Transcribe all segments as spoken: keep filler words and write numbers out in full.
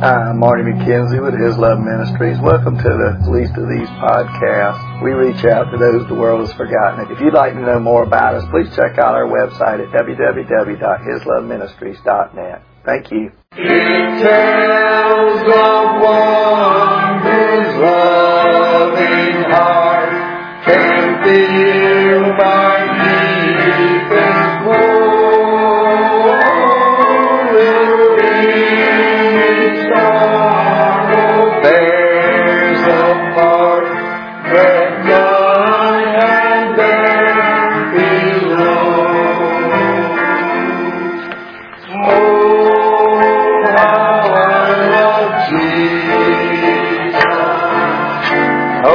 Hi, I'm Marty McKenzie with His Love Ministries. Welcome to the Least of These podcasts. We reach out to those the world has forgotten. If you'd like to know more about us, please check out our website at w w w dot his love ministries dot net. Thank you. It tells of one whose loving heart can feel my deepest woe. It brings sorrow, bears a part that none can bear below. Oh, how I love Jesus. Oh,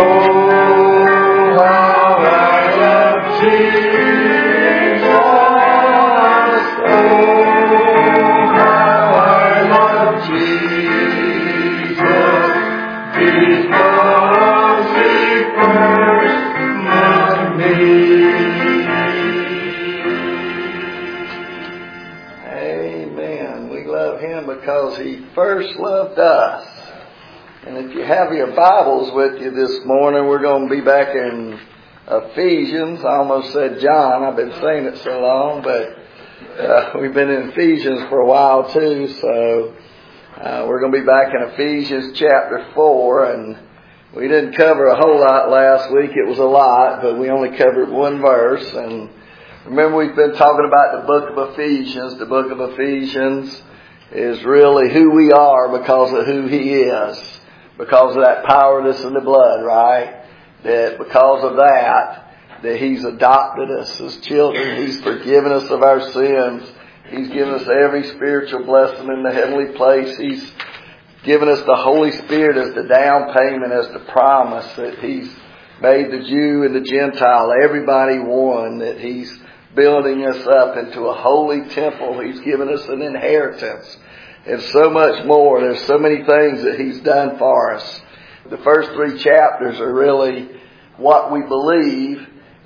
how I love Jesus. Oh, how I love Jesus. Because He first loved me. Amen. We love Him because He first loved us. And if you have your Bibles with you this morning, we're going to be back in Ephesians. I almost said John. I've been saying it so long, but uh, we've been in Ephesians for a while too. So uh, we're going to be back in Ephesians chapter four. And we didn't cover a whole lot last week. It was a lot, but we only covered one verse. And remember, we've been talking about the book of Ephesians. The book of Ephesians is really who we are because of who He is. Because of that power that's in the blood, right? That because of that, that He's adopted us as children. He's forgiven us of our sins. He's given us every spiritual blessing in the heavenly place. He's given us the Holy Spirit as the down payment, as the promise that He's made the Jew and the Gentile, everybody one, that He's building us up into a holy temple. He's given us an inheritance. And so much more. There's so many things that He's done for us. The first three chapters are really what we believe.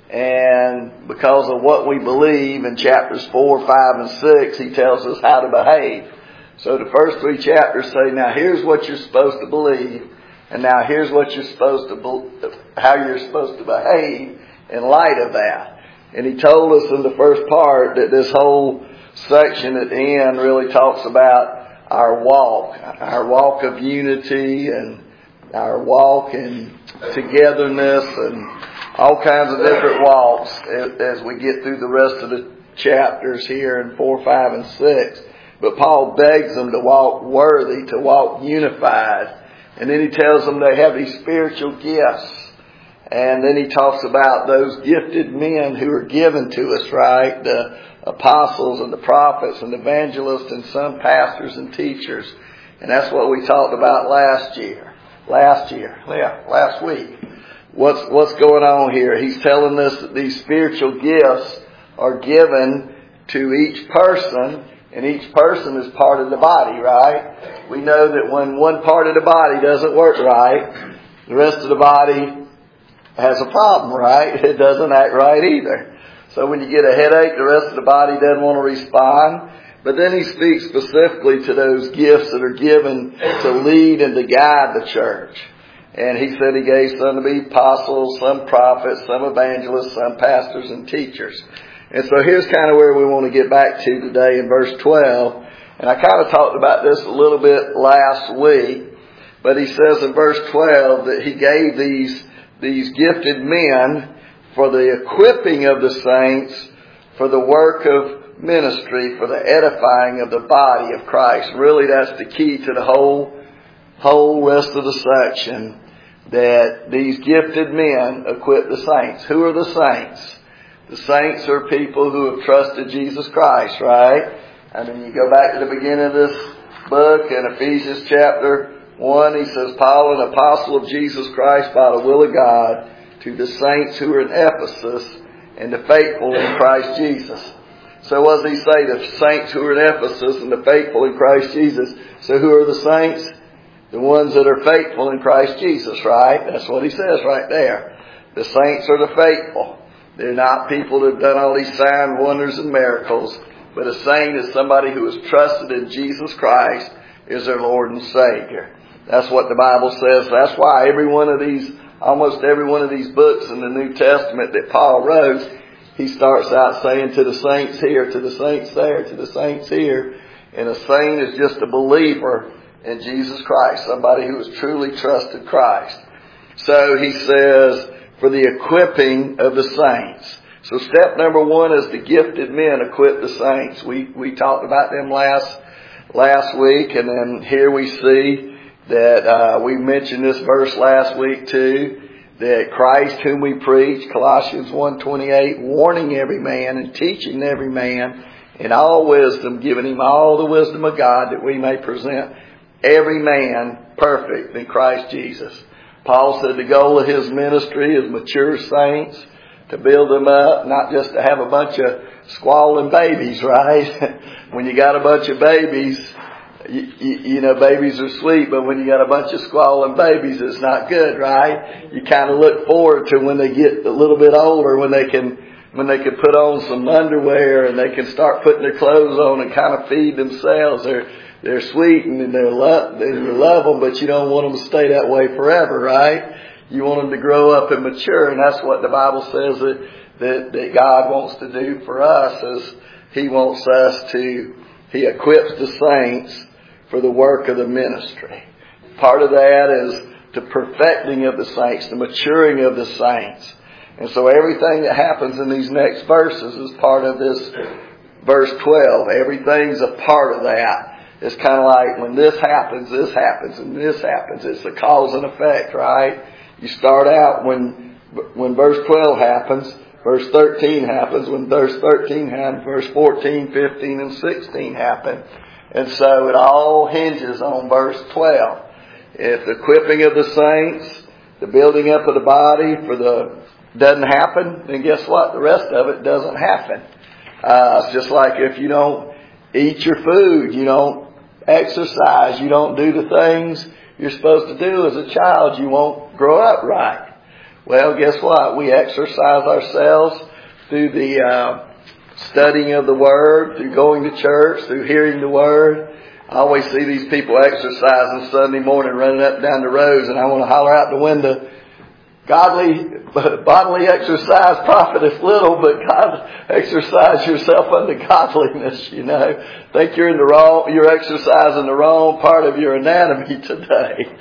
And because of what we believe, in chapters four, five, and six, He tells us how to behave. So the first three chapters say, now here's what you're supposed to believe. And now here's what you're supposed to, be, how you're supposed to behave in light of that. And He told us in the first part that this whole section at the end really talks about our walk, our walk of unity and our walk in togetherness and all kinds of different walks as we get through the rest of the chapters here in four, five, and six. But Paul begs them to walk worthy, to walk unified. And then he tells them they have these spiritual gifts. And then he talks about those gifted men who are given to us, right? The apostles and the prophets and evangelists and some pastors and teachers. And that's what we talked about last year. Last year. Yeah, last week. What's, what's going on here? He's telling us that these spiritual gifts are given to each person, and each person is part of the body, right? We know that when one part of the body doesn't work right, the rest of the body has a problem, right? It doesn't act right either. So when you get a headache, the rest of the body doesn't want to respond. But then he speaks specifically to those gifts that are given to lead and to guide the church. And he said He gave some to be apostles, some prophets, some evangelists, some pastors and teachers. And so here's kind of where we want to get back to today in verse twelve. And I kind of talked about this a little bit last week. But he says in verse twelve that He gave these, these gifted men for the equipping of the saints, for the work of ministry, for the edifying of the body of Christ. Really, that's the key to the whole, whole rest of the section, that these gifted men equip the saints. Who are the saints? The saints are people who have trusted Jesus Christ, right? I mean, you go back to the beginning of this book in Ephesians chapter one, he says, Paul, an apostle of Jesus Christ by the will of God, to the saints who are in Ephesus and the faithful in Christ Jesus. So what does he say? The saints who are in Ephesus and the faithful in Christ Jesus. So who are the saints? The ones that are faithful in Christ Jesus, right? That's what he says right there. The saints are the faithful. They're not people that have done all these signs, wonders, and miracles. But a saint is somebody who has trusted in Jesus Christ is their Lord and Savior. That's what the Bible says. That's why every one of these, almost every one of these books in the New Testament that Paul wrote, he starts out saying to the saints here, to the saints there, to the saints here. And a saint is just a believer in Jesus Christ, somebody who has truly trusted Christ. So he says, for the equipping of the saints. So step number one is the gifted men equip the saints. We we talked about them last last week, and then here we see that uh, we mentioned this verse last week too, that Christ whom we preach, Colossians one twenty-eight, warning every man and teaching every man in all wisdom, giving him all the wisdom of God, that we may present every man perfect in Christ Jesus. Paul said the goal of his ministry is mature saints, to build them up, not just to have a bunch of squalling babies, right? When you got a bunch of babies, you, you, you know, babies are sweet, but when you got a bunch of squalling babies, it's not good, right? You kind of look forward to when they get a little bit older, when they can, when they can put on some underwear and they can start putting their clothes on and kind of feed themselves. They're, they're sweet and they're love, you love them, but you don't want them to stay that way forever, right? You want them to grow up and mature, and that's what the Bible says that, that, that God wants to do for us, is He wants us to, He equips the saints for the work of the ministry. Part of that is the perfecting of the saints, the maturing of the saints. And so everything that happens in these next verses is part of this verse twelve. Everything's a part of that. It's kind of like when this happens, this happens, and this happens. It's a cause and effect, right? You start out when when verse twelve happens, verse thirteen happens. When verse thirteen happens, verse fourteen, fifteen, and sixteen happen. And so it all hinges on verse twelve. If the equipping of the saints, the building up of the body for the doesn't happen, then guess what? The rest of it doesn't happen. Uh, it's just like if you don't eat your food, you don't exercise, you don't do the things you're supposed to do as a child, you won't grow up right. Well, guess what? We exercise ourselves through the uh, studying of the Word, through going to church, through hearing the Word. I always see these people exercising Sunday morning, running up and down the roads, and I want to holler out the window, godly, bodily exercise profiteth little, but God, exercise yourself unto godliness, you know. Think you're in the wrong, you're exercising the wrong part of your anatomy today.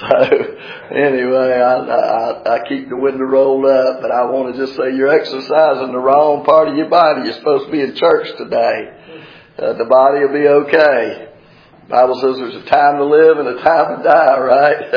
So, anyway, I, I, I keep the window rolled up, but I want to just say you're exercising the wrong part of your body. You're supposed to be in church today. Uh, the body will be okay. The Bible says there's a time to live and a time to die, right?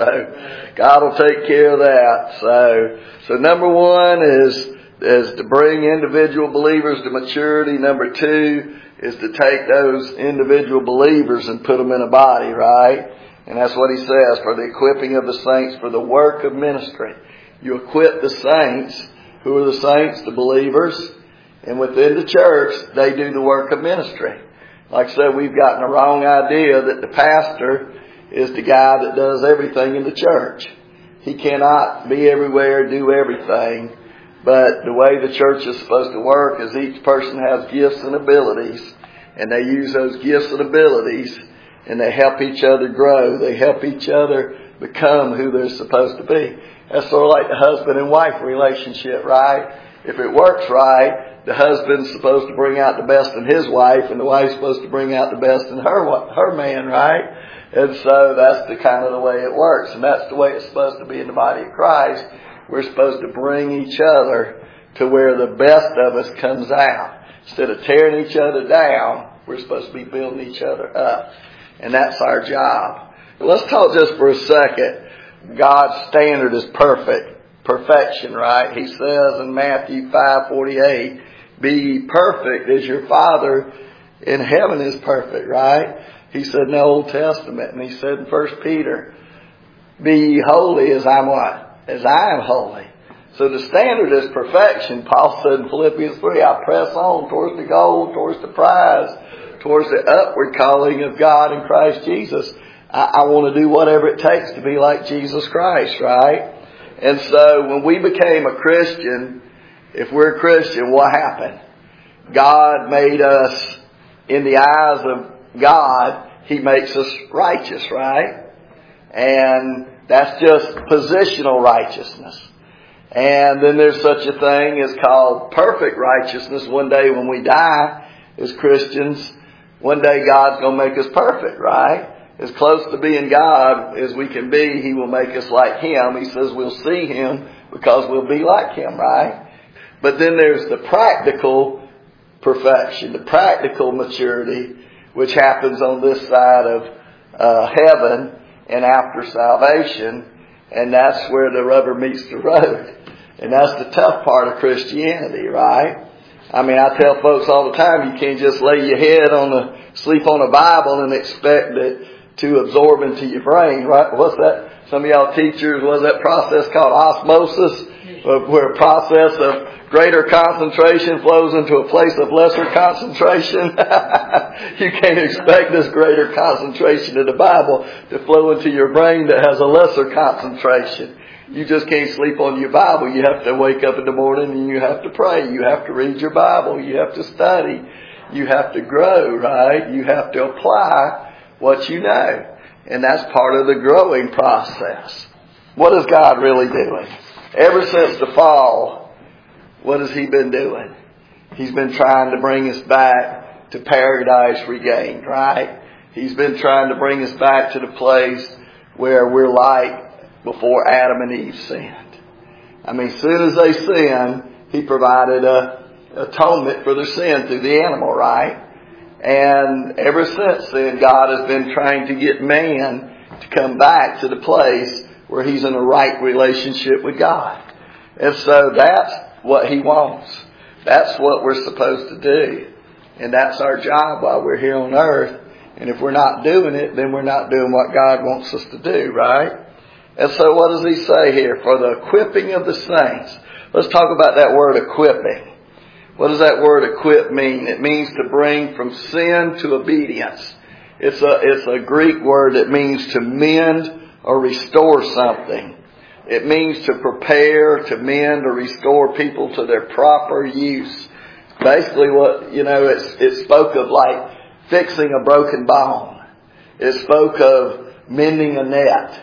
So God will take care of that. So, so number one is, is to bring individual believers to maturity. Number two is to take those individual believers and put them in a body, right? And that's what he says, for the equipping of the saints for the work of ministry. You equip the saints. Who are the saints? The believers. And within the church, they do the work of ministry. Like I said, we've gotten the wrong idea that the pastor is the guy that does everything in the church. He cannot be everywhere, do everything. But the way the church is supposed to work is each person has gifts and abilities. And they use those gifts and abilities and they help each other grow. They help each other become who they're supposed to be. That's sort of like the husband and wife relationship, right? If it works right, the husband's supposed to bring out the best in his wife, and the wife's supposed to bring out the best in her her man, right? And so that's the kind of the way it works, and that's the way it's supposed to be in the body of Christ. We're supposed to bring each other to where the best of us comes out. Instead of tearing each other down, we're supposed to be building each other up, and that's our job. But let's talk just for a second. God's standard is perfect. Perfection, right? He says in Matthew five forty-eight, be ye perfect as your Father in heaven is perfect, right? He said in the Old Testament, and he said in First Peter, be ye holy as I'm what? As I am holy. So the standard is perfection. Paul said in Philippians three, I press on towards the goal, towards the prize, towards the upward calling of God in Christ Jesus. I, I want to do whatever it takes to be like Jesus Christ, right? And so when we became a Christian, if we're a Christian, what happened? God made us, in the eyes of God, He makes us righteous, right? And that's just positional righteousness. And then there's such a thing as called perfect righteousness. One day when we die as Christians, one day God's going to make us perfect, right? As close to being God as we can be, He will make us like Him. He says we'll see Him because we'll be like Him, right? But then there's the practical perfection, the practical maturity, which happens on this side of uh, heaven and after salvation. And that's where the rubber meets the road. And that's the tough part of Christianity, right? I mean, I tell folks all the time, you can't just lay your head on the, sleep on a Bible and expect it to absorb into your brain, right? What's that? Some of y'all teachers, what's that process called? Osmosis, where a process of greater concentration flows into a place of lesser concentration. You can't expect this greater concentration of the Bible to flow into your brain that has a lesser concentration. You just can't sleep on your Bible. You have to wake up in the morning and you have to pray. You have to read your Bible. You have to study. You have to grow, right? You have to apply what you know. And that's part of the growing process. What is God really doing? Ever since the fall, what has He been doing? He's been trying to bring us back to paradise regained, right? He's been trying to bring us back to the place where we're like before Adam and Eve sinned. I mean, as soon as they sinned, He provided a atonement for their sin through the animal, right? And ever since then, God has been trying to get man to come back to the place where he's in a right relationship with God. And so that's what He wants. That's what we're supposed to do. And that's our job while we're here on earth. And if we're not doing it, then we're not doing what God wants us to do, right? And so what does He say here? For the equipping of the saints. Let's talk about that word equipping. What does that word equip mean? It means to bring from sin to obedience. It's a, it's a Greek word that means to mend or restore something. It means to prepare, to mend or restore people to their proper use. Basically what, you know, it's, it spoke of like fixing a broken bone. It spoke of mending a net.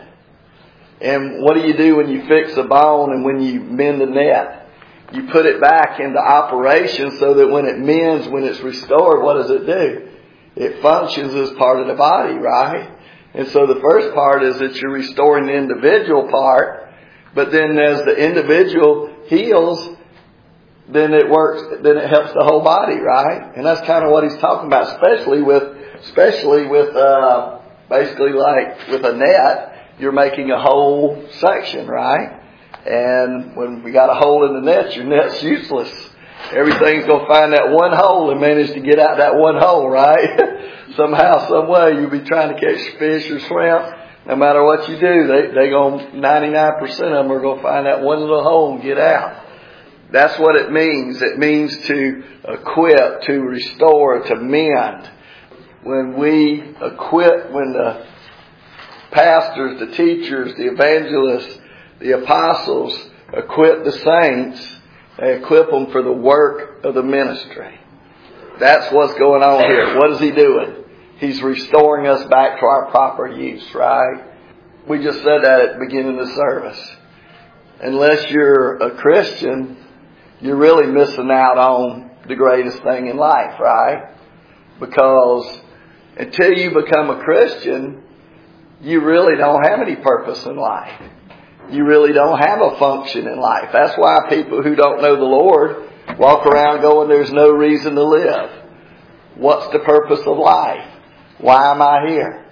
And what do you do when you fix a bone and when you mend a net? You put it back into operation so that when it mends, when it's restored, what does it do? It functions as part of the body, right? And so the first part is that you're restoring the individual part, but then as the individual heals, then it works, then it helps the whole body, right? And that's kind of what He's talking about, especially with, especially with, uh, basically like with a net, you're making a whole section, right? And when we got a hole in the net, your net's useless. Everything's going to find that one hole and manage to get out that one hole, right? Somehow, some way, you'll be trying to catch fish or shrimp. No matter what you do, they they going ninety-nine percent of them are going to find that one little hole and get out. That's what it means. It means to equip, to restore, to mend. When we equip, when the pastors, the teachers, the evangelists, the apostles equip the saints, they equip them for the work of the ministry. That's what's going on here. What is He doing? He's restoring us back to our proper use, right? We just said that at the beginning of the service. Unless you're a Christian, you're really missing out on the greatest thing in life, right? Because until you become a Christian, you really don't have any purpose in life. You really don't have a function in life. That's why people who don't know the Lord walk around going, there's no reason to live. What's the purpose of life? Why am I here?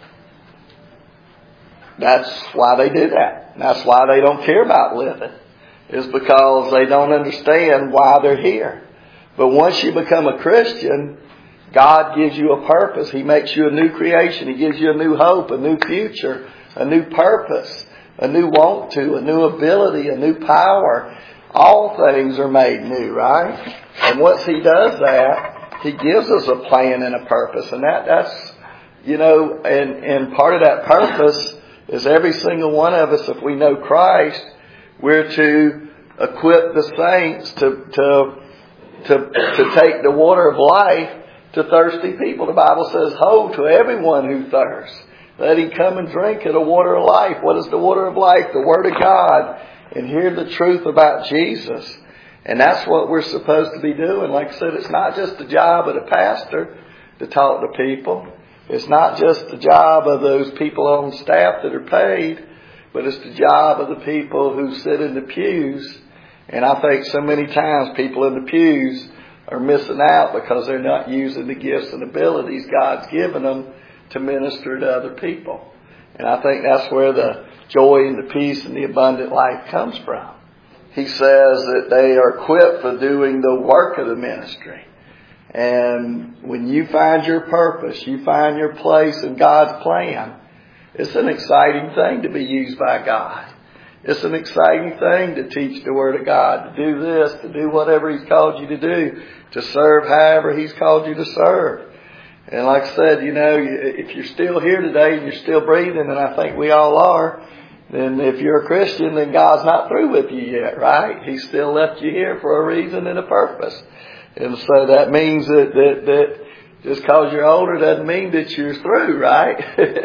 That's why they do that. That's why they don't care about living. It's because they don't understand why they're here. But once you become a Christian, God gives you a purpose. He makes you a new creation. He gives you a new hope, a new future, a new purpose, a new want to, a new ability, a new power. All things are made new, right? And once He does that, He gives us a plan and a purpose. And that, that's, you know, and, and part of that purpose is every single one of us, if we know Christ, we're to equip the saints to, to, to, to take the water of life to thirsty people. The Bible says, "Ho to everyone who thirsts. Let him come and drink of the water of life." What is the water of life? The Word of God. And hear the truth about Jesus. And that's what we're supposed to be doing. Like I said, it's not just the job of the pastor to talk to people. It's not just the job of those people on staff that are paid, but it's the job of the people who sit in the pews. And I think so many times people in the pews are missing out because they're not using the gifts and abilities God's given them to minister to other people. And I think that's where the joy and the peace and the abundant life comes from. He says that they are equipped for doing the work of the ministry. And when you find your purpose, you find your place in God's plan, it's an exciting thing to be used by God. It's an exciting thing to teach the Word of God, to do this, to do whatever He's called you to do, to serve however He's called you to serve. And like I said, you know, if you're still here today and you're still breathing, and I think we all are, then if you're a Christian, then God's not through with you yet, right? He still left you here for a reason and a purpose. And so that means that, that, that just because you're older doesn't mean that you're through, right?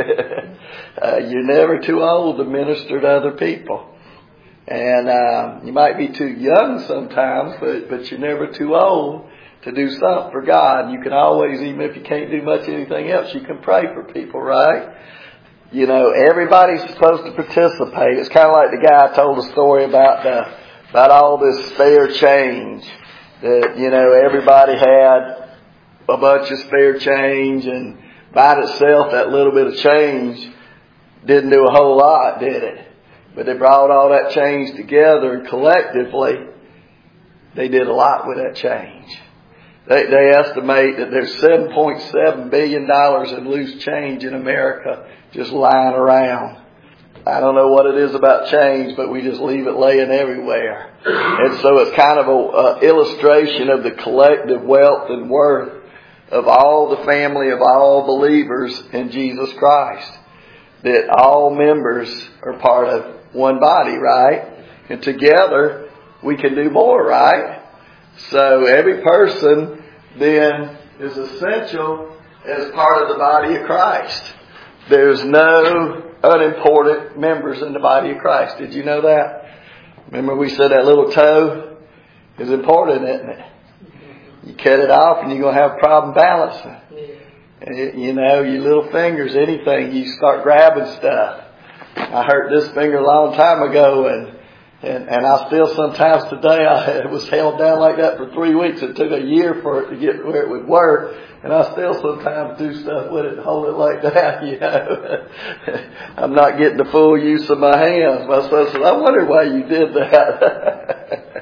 uh, you're never too old to minister to other people. And uh, you might be too young sometimes, but, but you're never too old to do something for God. You can always, even if you can't do much anything else, you can pray for people, right? You know, everybody's supposed to participate. It's kind of like the guy told a story about the, about all this spare change. That, you know, everybody had a bunch of spare change, and by itself, that little bit of change didn't do a whole lot, did it? But they brought all that change together, and collectively, they did a lot with that change. They, they estimate that there's seven point seven billion dollars in loose change in America just lying around. I don't know what it is about change, but we just leave it laying everywhere. And so it's kind of an illustration of the collective wealth and worth of all the family of all believers in Jesus Christ. That all members are part of one body, right? And together we can do more, right? So every person then is essential as part of the body of Christ. There's no unimportant members in the body of Christ. Did you know that? Remember we said that little toe is important, isn't it? You cut it off and you're going to have a problem balancing. And it, you know, your little fingers, anything, you start grabbing stuff. I hurt this finger a long time ago, and and, and I still sometimes today, I it was held down like that for three weeks. It took a year for it to get where it would work. And I still sometimes do stuff with it and hold it like that, you know. I'm not getting the full use of my hands. My son said, "I wonder why you did that."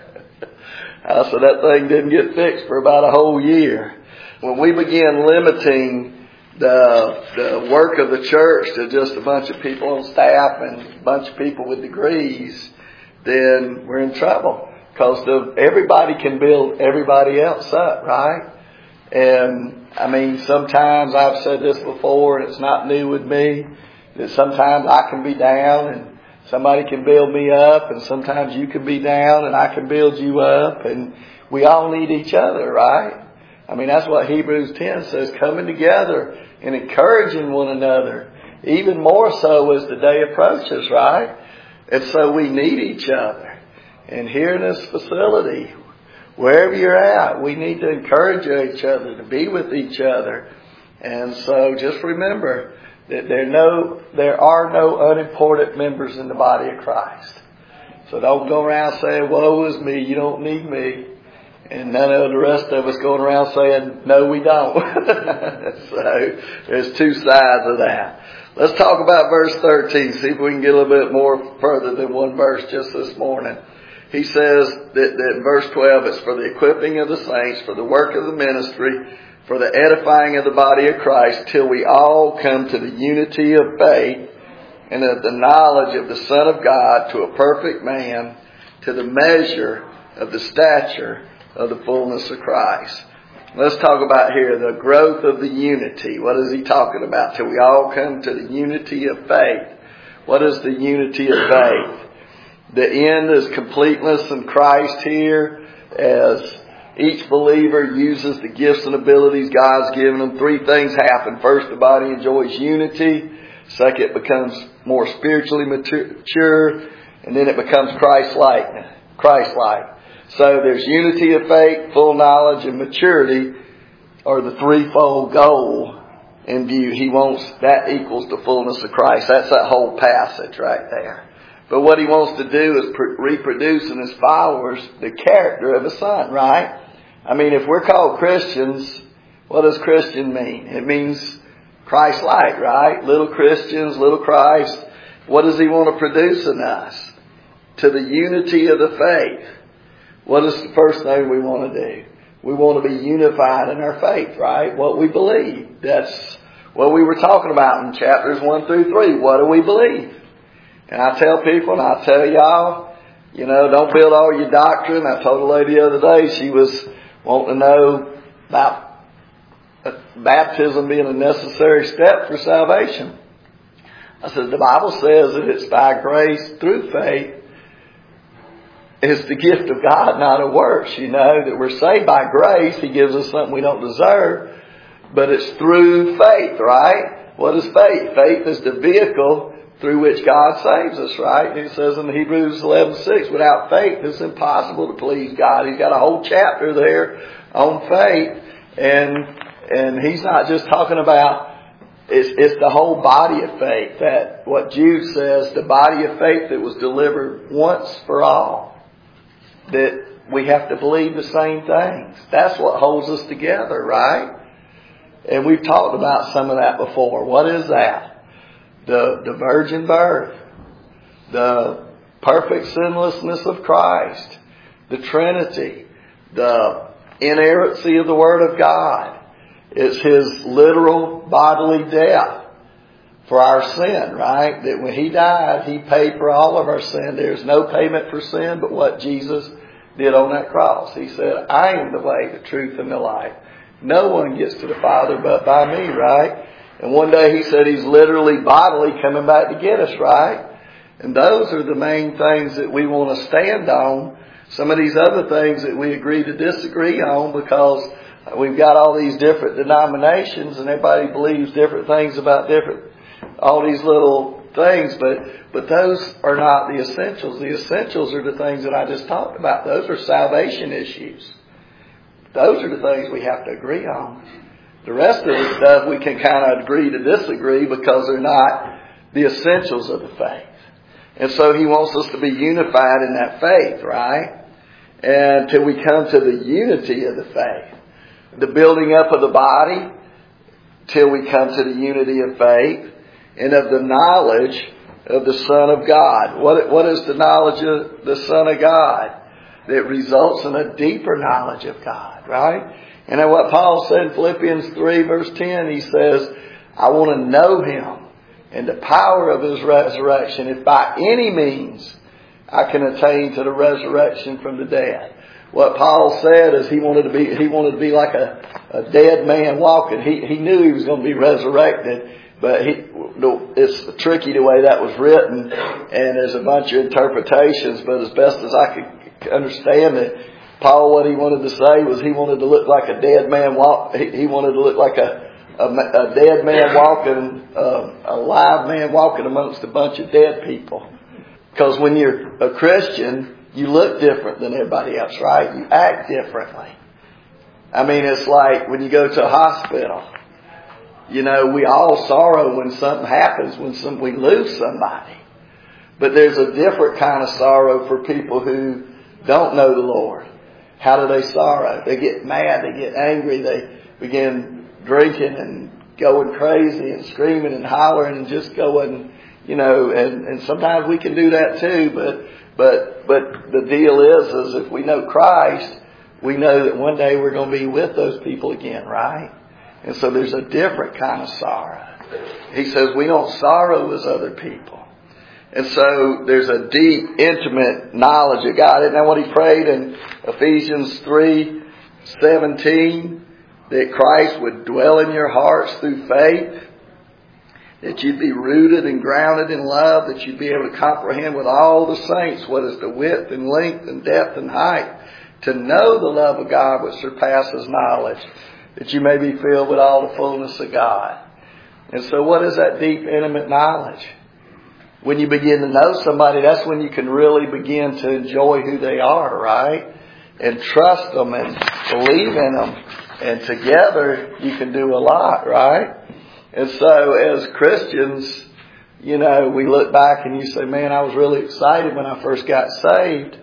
I said, that thing didn't get fixed for about a whole year. When we begin limiting the, the work of the church to just a bunch of people on staff and a bunch of people with degrees, then we're in trouble. Because everybody can build everybody else up, right? And I mean, sometimes I've said this before, and it's not new with me, that sometimes I can be down and somebody can build me up, and sometimes you can be down and I can build you up, and we all need each other, right? I mean, that's what Hebrews ten says, coming together and encouraging one another, even more so as the day approaches, right? And so we need each other. And here in this facility, wherever you're at, we need to encourage each other, to be with each other. And so just remember that there, no, there are no unimportant members in the body of Christ. So don't go around saying, woe is me, you don't need me. And none of the rest of us going around saying, no, we don't. So there's two sides of that. Let's talk about verse thirteen, see if we can get a little bit more further than one verse just this morning. He says that, that in verse twelve, it's for the equipping of the saints, for the work of the ministry, for the edifying of the body of Christ, till we all come to the unity of faith and of the knowledge of the Son of God, to a perfect man, to the measure of the stature of the fullness of Christ. Let's talk about here the growth of the unity. What is he talking about? Till we all come to the unity of faith. What is the unity of faith? The end is completeness in Christ here, as Each believer uses the gifts and abilities God's given them. Three things happen. First, the body enjoys unity. Second, it becomes more spiritually mature. And then it becomes Christ-like. Christ-like. So there's unity of faith, full knowledge, and maturity are the threefold goal in view. He wants, that equals the fullness of Christ. That's that whole passage right there. But what he wants to do is pr- reproduce in his followers the character of his Son, right? I mean, if we're called Christians, what does Christian mean? It means Christ-like, right? Little Christians, little Christ. What does he want to produce in us? To the unity of the faith. What is the first thing we want to do? We want to be unified in our faith, right? What we believe. That's what we were talking about in chapters one through three. What do we believe? And I tell people, and I tell y'all, you know, don't build all your doctrine. I told a lady the other day, she was wanting to know about baptism being a necessary step for salvation. I said, the Bible says that it's by grace through faith. It's the gift of God, not of works. You know, that we're saved by grace. He gives us something we don't deserve. But it's through faith, right? What is faith? Faith is the vehicle through which God saves us, right? It says in Hebrews eleven six, without faith it's impossible to please God. He's got a whole chapter there on faith. And and he's not just talking about, it's, it's the whole body of faith. That what Jude says, the body of faith that was delivered once for all. That we have to believe the same things. That's what holds us together, right? And we've talked about some of that before. What is that? The, the virgin birth. The perfect sinlessness of Christ. The Trinity. The inerrancy of the Word of God. It's His literal bodily death for our sin, right? That when He died, He paid for all of our sin. There's no payment for sin but what Jesus did on that cross. He said, I am the way, the truth, and the life. No one gets to the Father but by me, right? And one day He said He's literally bodily coming back to get us, right? And those are the main things that we want to stand on. Some of these other things that we agree to disagree on because we've got all these different denominations and everybody believes different things about different, all these little things, but but those are not the essentials. The essentials are the things that I just talked about. Those are salvation issues. Those are the things we have to agree on. The rest of the stuff we can kind of agree to disagree because they're not the essentials of the faith. And so He wants us to be unified in that faith, right? And till we come to the unity of the faith. The building up of the body till we come to the unity of faith and of the knowledge of the Son of God. What, what is the knowledge of the Son of God? That results in a deeper knowledge of God, right? And then what Paul said in Philippians three verse ten, he says, I want to know Him and the power of His resurrection, if by any means I can attain to the resurrection from the dead. What Paul said is he wanted to be, he wanted to be like a, a dead man walking. He, he knew he was going to be resurrected, but he, it's tricky the way that was written, and there's a bunch of interpretations, but as best as I could understand it, Paul, what he wanted to say was he wanted to look like a dead man walk, he, he wanted to look like a, a, a dead man walking, uh, a live man walking amongst a bunch of dead people. Because when you're a Christian, you look different than everybody else, right? You act differently. I mean, it's like when you go to a hospital. You know, we all sorrow when something happens, when some, we lose somebody. But there's a different kind of sorrow for people who don't know the Lord. How do they sorrow? They get mad, they get angry, they begin drinking and going crazy and screaming and hollering and just going, you know, and, and sometimes we can do that too, but But but the deal is, is if we know Christ, we know that one day we're going to be with those people again, right? And so there's a different kind of sorrow. He says we don't sorrow as other people. And so there's a deep, intimate knowledge of God. Isn't that what he prayed in Ephesians three seventeen? That Christ would dwell in your hearts through faith. That you'd be rooted and grounded in love. That you'd be able to comprehend with all the saints what is the width and length and depth and height. To know the love of God which surpasses knowledge, that you may be filled with all the fullness of God. And so what is that deep, intimate knowledge? When you begin to know somebody, that's when you can really begin to enjoy who they are, right? And trust them and believe in them. And together you can do a lot, right? And so as Christians, you know, we look back and you say, man, I was really excited when I first got saved.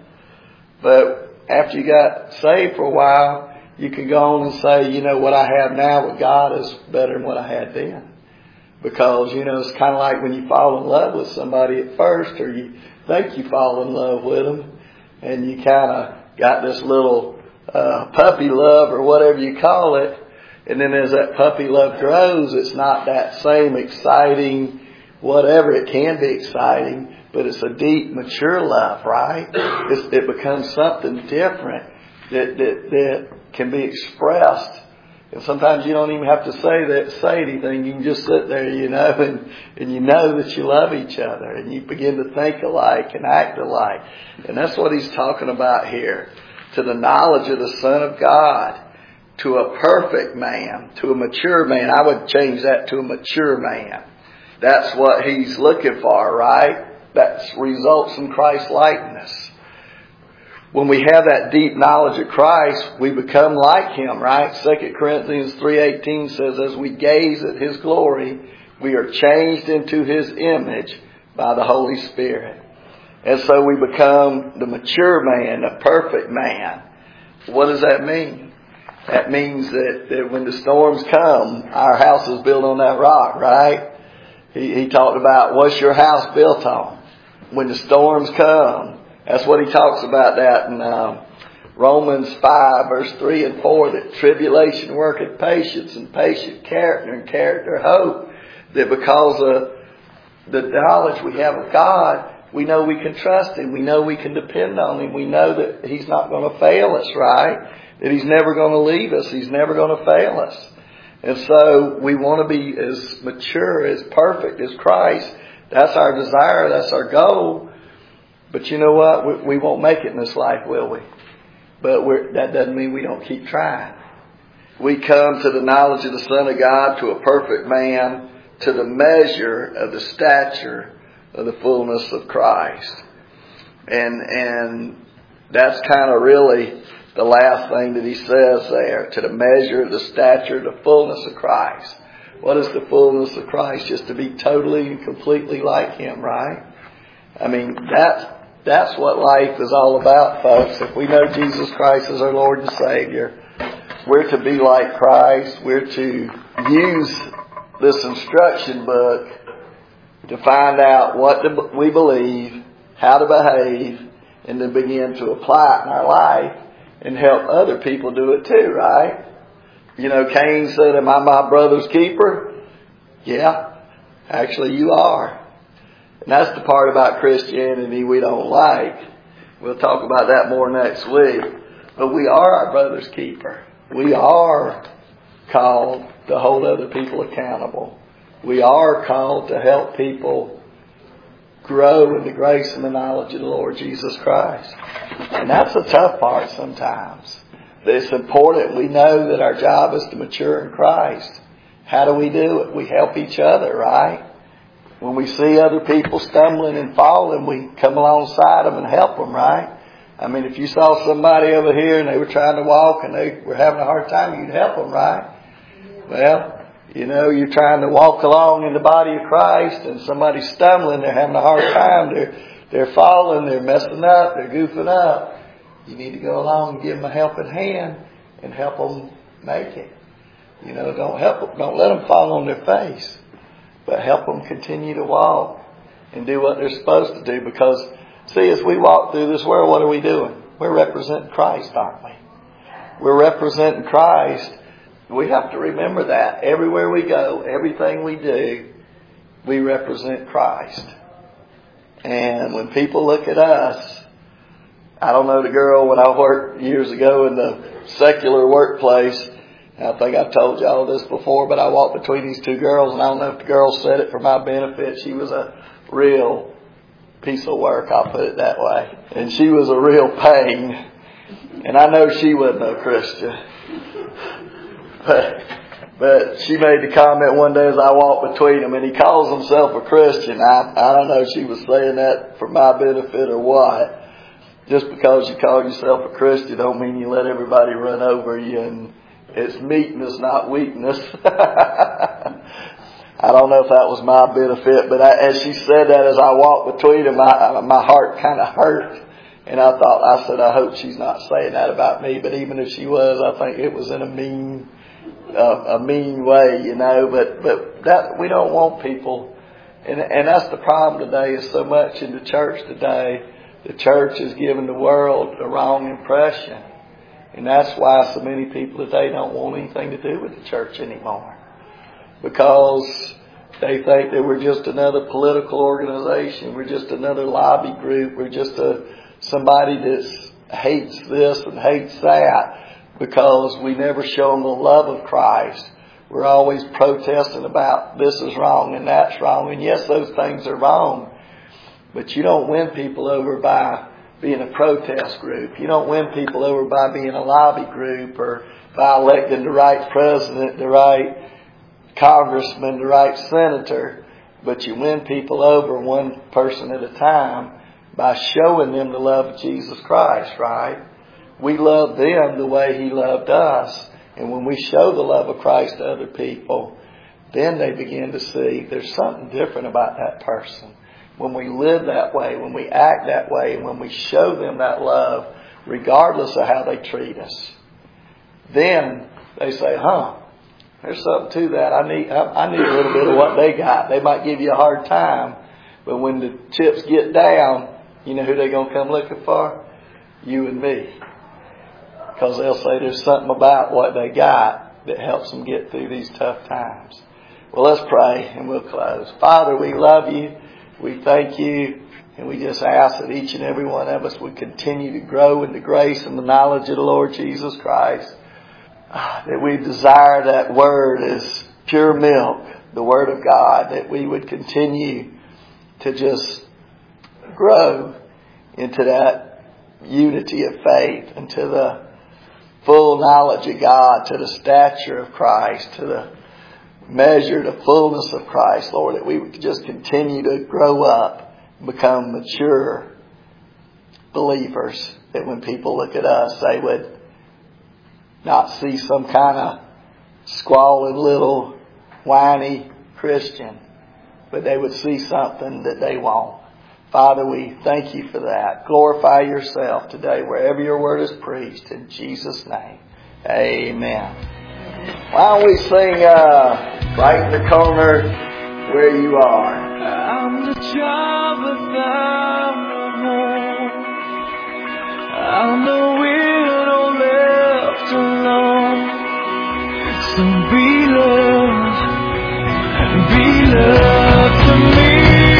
But after you got saved for a while, you can go on and say, you know, what I have now with God is better than what I had then. Because, you know, it's kind of like when you fall in love with somebody at first, or you think you fall in love with them, and you kind of got this little uh, puppy love or whatever you call it. And then as that puppy love grows, it's not that same exciting whatever. It can be exciting, but it's a deep, mature love, right? It's, it becomes something different that, that, that can be expressed. And sometimes you don't even have to say that, say anything. You can just sit there, you know, and, and you know that you love each other, and you begin to think alike and act alike. And that's what he's talking about here. To the knowledge of the Son of God, to a perfect man, to a mature man. I would change that to a mature man. That's what he's looking for, right? That results in Christ likeness. When we have that deep knowledge of Christ, we become like Him, right? Second Corinthians three eighteen says, as we gaze at His glory, we are changed into His image by the Holy Spirit. And so we become the mature man, the perfect man. What does that mean? That means that, that when the storms come, our house is built on that rock, right? He, he talked about, what's your house built on? When the storms come. That's what he talks about that in uh, Romans five, verse three and four, that tribulation worketh patience, and patient character, and character hope. That because of the knowledge we have of God, we know we can trust Him. We know we can depend on Him. We know that He's not going to fail us, right? That He's never going to leave us. He's never going to fail us. And so we want to be as mature, as perfect as Christ. That's our desire. That's our goal. But you know what? We, we won't make it in this life, will we? But we're, that doesn't mean we don't keep trying. We come to the knowledge of the Son of God, to a perfect man, to the measure of the stature of the fullness of Christ. And, and that's kind of really the last thing that he says there, to the measure of the stature, the fullness of Christ. What is the fullness of Christ? Just to be totally and completely like Him, right? I mean, that's, that's what life is all about, folks. If we know Jesus Christ as our Lord and Savior, we're to be like Christ. We're to use this instruction book to find out what we believe, how to behave, and then begin to apply it in our life and help other people do it too, right? You know, Cain said, am I my brother's keeper? Yeah, actually you are. And that's the part about Christianity we don't like. We'll talk about that more next week. But we are our brother's keeper. We are called to hold other people accountable. We are called to help people grow in the grace and the knowledge of the Lord Jesus Christ. And that's the tough part sometimes. But it's important. We know that our job is to mature in Christ. How do we do it? We help each other, right? When we see other people stumbling and falling, we come alongside them and help them, right? I mean, if you saw somebody over here and they were trying to walk and they were having a hard time, you'd help them, right? Well, you know, you're trying to walk along in the body of Christ and somebody's stumbling, they're having a hard time, they're, they're falling, they're messing up, they're goofing up. You need to go along and give them a helping hand and help them make it. You know, don't help them, don't let them fall on their face, but help them continue to walk and do what they're supposed to do. Because, see, as we walk through this world, what are we doing? We're representing Christ, aren't we? We're representing Christ. We have to remember that. Everywhere we go, everything we do, we represent Christ. And when people look at us, I don't know the girl when I worked years ago in the secular workplace. I think I've told y'all this before, but I walked between these two girls, and I don't know if the girl said it for my benefit. She was a real piece of work, I'll put it that way. And she was a real pain. And I know she wasn't no Christian. But, but she made the comment one day as I walked between them, and he calls himself a Christian. I, I don't know if she was saying that for my benefit or what. Just because you call yourself a Christian don't mean you let everybody run over you, and it's meekness, not weakness. I don't know if that was my benefit, but I, as she said that, as I walked between them, I, my heart kind of hurt. And I thought, I said, I hope she's not saying that about me. But even if she was, I think it was in a mean, uh, a mean way, you know. But but that we don't want people, and and that's the problem today. Is so much in the church today. The church is giving the world the wrong impression, and that's why so many people today don't want anything to do with the church anymore. Because they think that we're just another political organization. We're just another lobby group. We're just a somebody that hates this and hates that, because we never show them the love of Christ. We're always protesting about this is wrong and that's wrong. And yes, those things are wrong. But you don't win people over by being a protest group. You don't win people over by being a lobby group or by electing the right president, the right congressman, the right senator. But you win people over one person at a time by showing them the love of Jesus Christ, right? We love them the way He loved us. And when we show the love of Christ to other people, then they begin to see there's something different about that person. When we live that way, when we act that way, and when we show them that love, regardless of how they treat us, then they say, huh, there's something to that. I need, I need a little bit of what they got. They might give you a hard time, but when the chips get down, you know who they're going to come looking for? You and me. Because they'll say there's something about what they got that helps them get through these tough times. Well, let's pray and we'll close. Father, we love You. We thank You. And we just ask that each and every one of us would continue to grow in the grace and the knowledge of the Lord Jesus Christ. That we desire that Word as pure milk, the Word of God. That we would continue to just grow into that unity of faith and to the full knowledge of God, to the stature of Christ, to the measure, the fullness of Christ, Lord, that we would just continue to grow up and become mature believers, that when people look at us, they would not see some kind of squalid little whiny Christian, but they would see something that they want. Father, we thank You for that. Glorify Yourself today wherever Your Word is preached. In Jesus' name, amen. Why don't we sing uh, right in the corner where you are. I'm the child without a home. I'm the widow left alone. So be love, be love to me.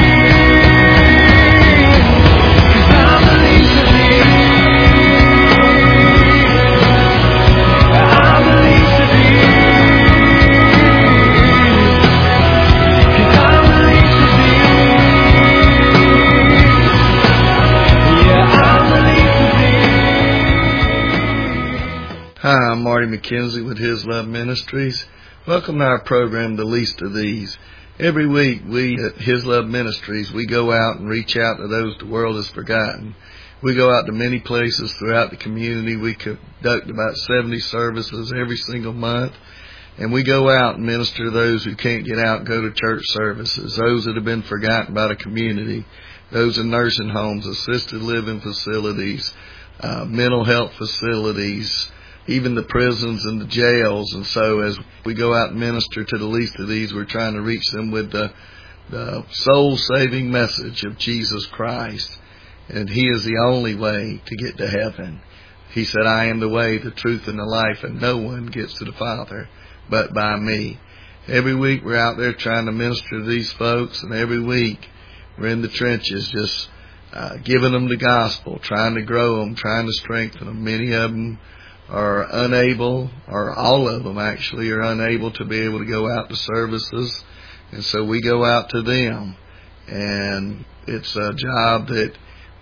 Hi, I'm Marty McKenzie with His Love Ministries. Welcome to our program, The Least of These. Every week we at His Love Ministries, we go out and reach out to those the world has forgotten. We go out to many places throughout the community. We conduct about seventy services every single month. And we go out and minister to those who can't get out and go to church services, those that have been forgotten by the community, those in nursing homes, assisted living facilities, uh, mental health facilities, even the prisons and the jails. And so as we go out and minister to the least of these, we're trying to reach them with the, the soul-saving message of Jesus Christ. And He is the only way to get to heaven. He said, I am the way, the truth, and the life, and no one gets to the Father but by Me. Every week we're out there trying to minister to these folks, and every week we're in the trenches just uh, giving them the gospel, trying to grow them, trying to strengthen them. Many of them are unable, or all of them actually, are unable to be able to go out to services. And so we go out to them. And it's a job that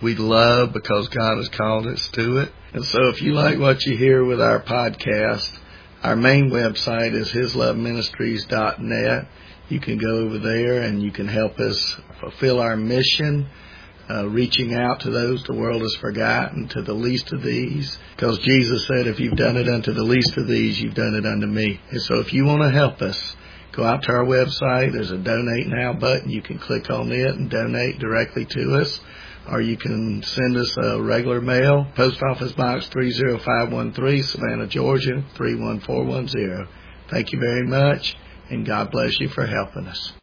we love because God has called us to it. And so if you like what you hear with our podcast, our main website is his love ministries dot net. You can go over there and you can help us fulfill our mission, uh, reaching out to those the world has forgotten, to the least of these. Because Jesus said, if you've done it unto the least of these, you've done it unto me. And so if you want to help us, go out to our website. There's a Donate Now button. You can click on it and donate directly to us. Or you can send us a regular mail, Post Office Box three oh five one three, Savannah, Georgia, three one four one zero. Thank you very much, and God bless you for helping us.